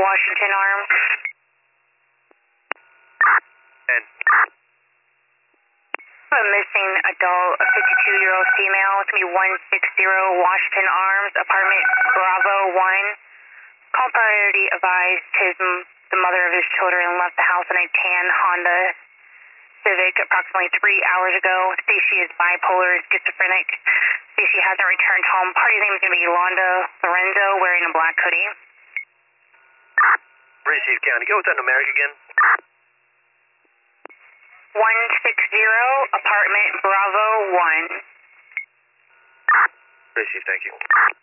Washington Arms. And A missing adult, a 52-year-old female. It's going to be 160 Washington Arms, apartment Bravo 1. Call priority advised the mother of his children left the house in a tan Honda Civic approximately 3 hours ago. Say she is bipolar, schizophrenic. Say she hasn't returned home. Party's name is going to be Yolanda Lorenzo, wearing a black hoodie. Receive County. Go with that numeric again. 160 apartment Bravo 1. Receive, thank you.